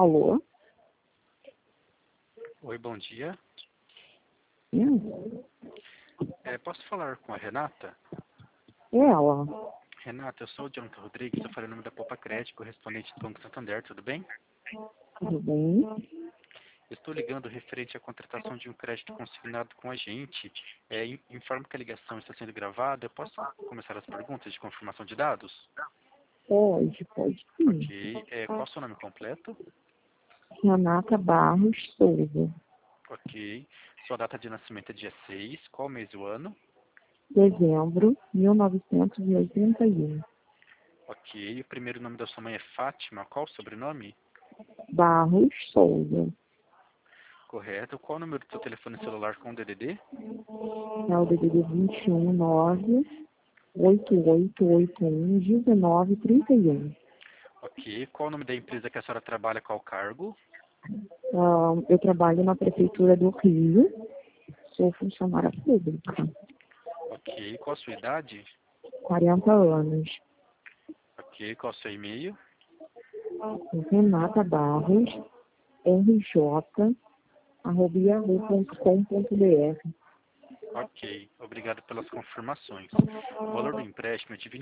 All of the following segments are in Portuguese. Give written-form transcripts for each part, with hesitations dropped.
Alô? Oi, bom dia. Hum, Posso falar com a Renata? é ela. Renata, eu sou o Jonathan Rodrigues, eu falei o nome da Poupa Crédito, correspondente do Banco Santander, tudo bem? Tudo bem? Estou ligando referente à contratação de um crédito consignado com a gente. Informo que a ligação está sendo gravada. Eu posso começar as perguntas de confirmação de dados? Pode sim. Ok. Qual é o seu nome completo? Renata Barros Souza. Ok. Sua data de nascimento é dia 6. Qual mês e o ano? Dezembro 1981. Ok. O primeiro nome da sua mãe é Fátima. Qual o sobrenome? Barros Souza. Correto. Qual o número do seu telefone celular com DDD? É o DDD 21 9 8881 1931. Ok. Qual o nome da empresa que a senhora trabalha? Qual o cargo? Eu trabalho na Prefeitura do Rio. Sou funcionária pública. Ok. Qual a sua idade? 40 anos. Ok. Qual o seu e-mail? Renata Barros, rj@yahoo.com.br. Ok. Obrigado pelas confirmações. O valor do empréstimo é de R$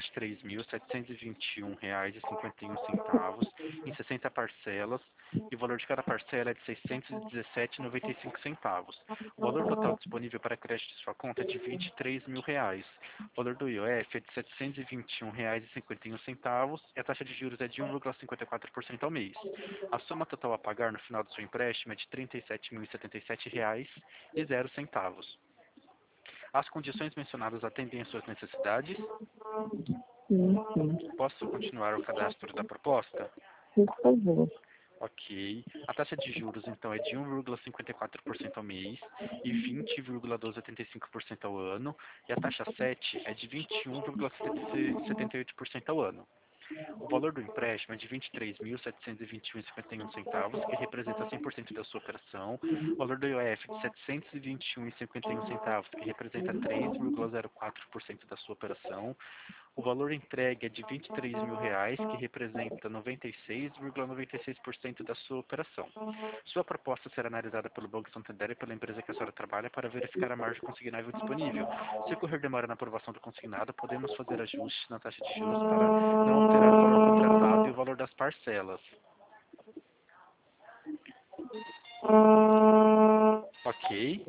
23.721,51 em 60 parcelas e o valor de cada parcela é de R$ 617,95. O valor total disponível para crédito em sua conta é de R$ 23.000. O valor do IOF é de R$ 721,51 e a taxa de juros é de 1,54% ao mês. A soma total a pagar no final do seu empréstimo é de R$ 37.077,00. As condições mencionadas atendem às suas necessidades? Sim, sim. Posso continuar o cadastro da proposta? Por favor. Ok. A taxa de juros, então, é de 1,54% ao mês e 20,1285% ao ano. E a taxa 7 é de 21,78% ao ano. O valor do empréstimo é de R$ 23.721,51, que representa 100% da sua operação. O valor do IOF é de R$ 721,51, que representa 3,04% da sua operação. O valor entregue é de R$ 23.000, que representa 96,96% da sua operação. Sua proposta será analisada pelo Banco Santander e pela empresa que a senhora trabalha para verificar a margem consignável disponível. Se ocorrer demora na aprovação do consignado, podemos fazer ajustes na taxa de juros para não alterar o valor contratado e o valor das parcelas. Ok.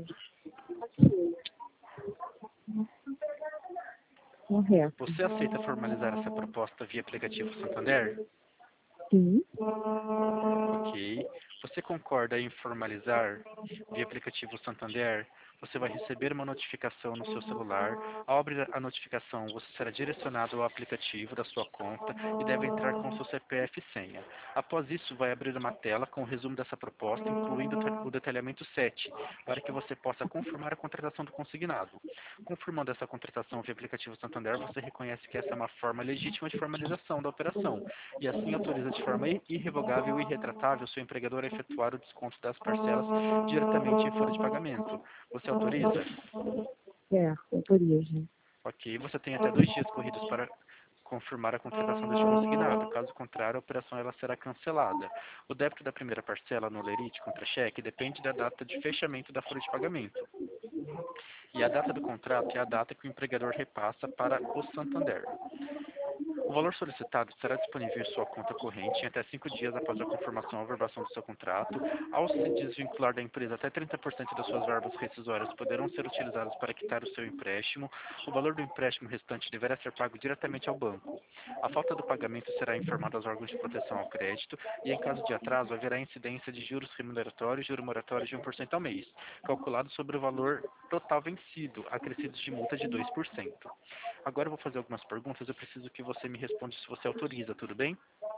Correto. Você aceita formalizar essa proposta via aplicativo Santander? Sim. Ok. Você concorda em formalizar via aplicativo Santander? Você vai receber uma notificação no seu celular. Ao abrir a notificação, você será direcionado ao aplicativo da sua conta e deve entrar com seu CPF e senha. Após isso, vai abrir uma tela com o resumo dessa proposta, incluindo o detalhamento 7, para que você possa confirmar a contratação do consignado. Confirmando essa contratação via aplicativo Santander, você reconhece que essa é uma forma legítima de formalização da operação e assim autoriza de forma irrevogável e irretratável seu empregador a efetuar o desconto das parcelas diretamente em folha de pagamento. Você autoriza? Certo, autorizo. Ok. Você tem até 2 dias corridos para confirmar a contratação deste consignado. Caso contrário, a operação ela será cancelada. O débito da primeira parcela no Lerite contra cheque depende da data de fechamento da folha de pagamento. E a data do contrato é a data que o empregador repassa para o Santander. O valor solicitado será disponível em sua conta corrente em até 5 dias após a confirmação ou averbação do seu contrato. Ao se desvincular da empresa, até 30% das suas verbas rescisórias poderão ser utilizadas para quitar o seu empréstimo. O valor do empréstimo restante deverá ser pago diretamente ao banco. A falta do pagamento será informada aos órgãos de proteção ao crédito e, em caso de atraso, haverá incidência de juros remuneratórios e juro moratório de 1% ao mês, calculado sobre o valor total vencido, acrescidos de multa de 2%. Agora eu vou fazer algumas perguntas, eu preciso que você me responda se você autoriza, tudo bem?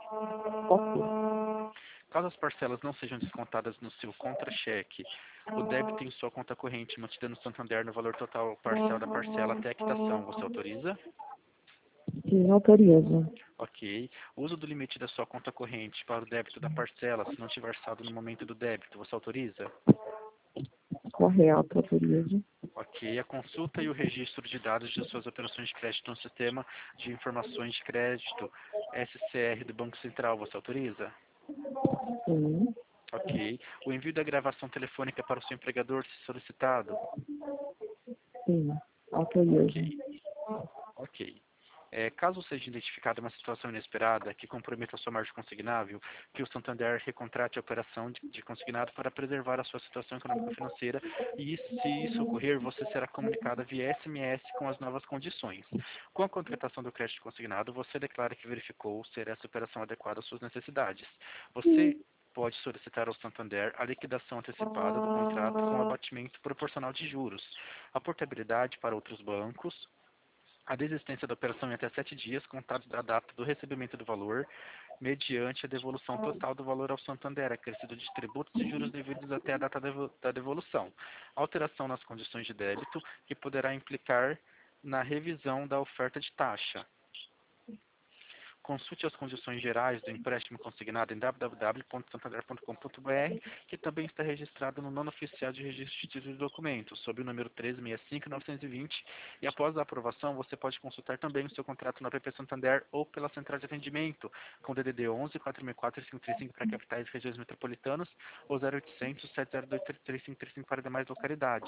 Caso as parcelas não sejam descontadas no seu contra-cheque, o débito em sua conta corrente mantida no Santander no valor total parcial da parcela até a quitação, você autoriza? Sim, autorizo. Ok. O uso do limite da sua conta corrente para o débito da parcela, se não tiver saldo no momento do débito, você autoriza? Correto, autorizo. Ok. A consulta e o registro de dados de suas operações de crédito no sistema de informações de crédito SCR do Banco Central, você autoriza? Sim, Ok. O envio da gravação telefônica para o seu empregador se solicitado? sim. Autorizam. Ok. Ok. Caso seja identificada uma situação inesperada que comprometa a sua margem consignável, que o Santander recontrate a operação de consignado para preservar a sua situação econômica e financeira e, se isso ocorrer, você será comunicada via SMS com as novas condições. Com a contratação do crédito consignado, você declara que verificou ser essa operação adequada às suas necessidades. Você pode solicitar ao Santander a liquidação antecipada do contrato com abatimento proporcional de juros, a portabilidade para outros bancos, a desistência da operação em até 7 dias, contados da data do recebimento do valor, mediante a devolução total do valor ao Santander, acrescido de tributos e juros devidos até a data da devolução. Alteração nas condições de débito, que poderá implicar na revisão da oferta de taxa. Consulte as condições gerais do empréstimo consignado em www.santander.com.br, que também está registrado no nono oficial de registro de títulos e documentos, sob o número 1365-920, e após a aprovação, você pode consultar também o seu contrato na app Santander ou pela central de atendimento, com DDD 11 464 535 para capitais e regiões metropolitanas, ou 0800 702 3535 para demais localidades.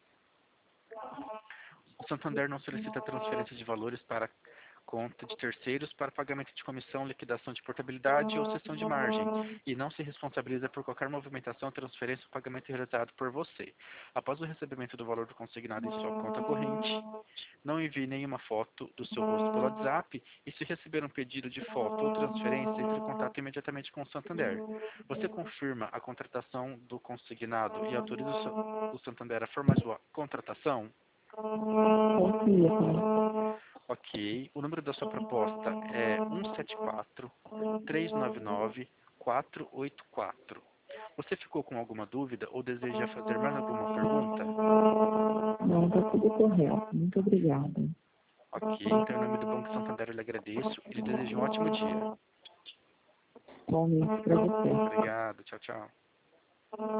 O Santander não solicita transferência de valores para conta de terceiros para pagamento de comissão, liquidação de portabilidade ou cessão de margem, e não se responsabiliza por qualquer movimentação, transferência ou pagamento realizado por você. Após o recebimento do valor do consignado em sua conta corrente, não envie nenhuma foto do seu rosto pelo WhatsApp, e se receber um pedido de foto ou transferência, entre em contato imediatamente com o Santander. Você confirma a contratação do consignado e autoriza o Santander a formalizar a contratação? Confirma. Ok. O número da sua proposta é 174-399-484. Você ficou com alguma dúvida ou deseja fazer mais alguma pergunta? Não, está tudo correto. Muito obrigada. Ok. Então, em nome do Banco Santander, eu lhe agradeço e lhe desejo um ótimo dia. Bom mês para você. Obrigado. Tchau, tchau.